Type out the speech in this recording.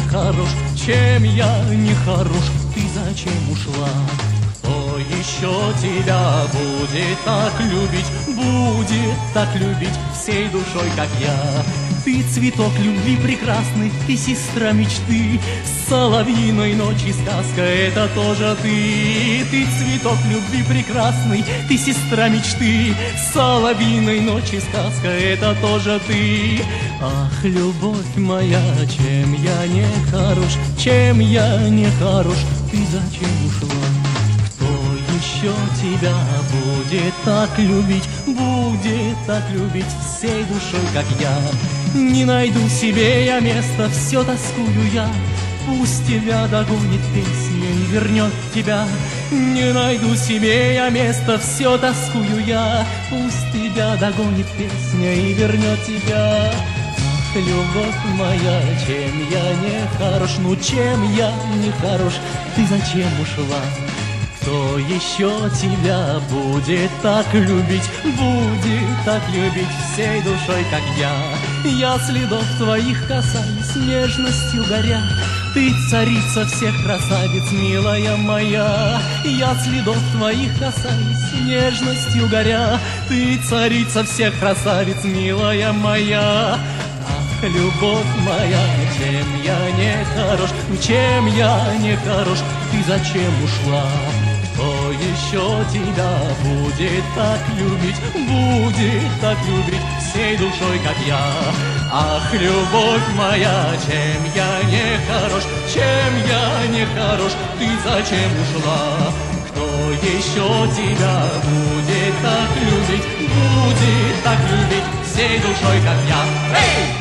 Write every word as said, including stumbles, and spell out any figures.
хорош, чем я не хорош, ты зачем ушла? Кто еще тебя будет так любить, будет так любить всей душой, как я? Ты цветок любви прекрасный, ты сестра мечты, соловьиной ночи сказка, это тоже ты. Ты цветок любви прекрасный, ты сестра мечты, соловьиной ночи сказка, это тоже ты. Ах, любовь моя, чем я не хорош, чем я не хорош, ты зачем ушла? Еще тебя будет так любить, будет так любить всей душой, как я. Не найду себе я места, все тоскую я. Пусть тебя догонит песня и вернет тебя. Не найду себе я места, все тоскую я. Пусть тебя догонит песня и вернет тебя. Ах, любовь моя, чем я не хорош, ну чем я не хорош, ты зачем ушла? Кто еще тебя будет так любить, будет так любить всей душой, как я? Я следов твоих касаюсь, нежностью горя. Ты царица всех красавиц, милая моя. Я следов твоих касаюсь, нежностью горя. Ты царица всех красавиц, милая моя. Ах, любовь моя, чем я не хорош, чем я не хорош, ты зачем ушла? Кто еще тебя будет так любить, будет так любить всей душой, как я? Ах, любовь моя, чем я не хорош, чем я не хорош, ты зачем ушла? Кто еще тебя будет так любить, будет так любить всей душой, как я? Эй!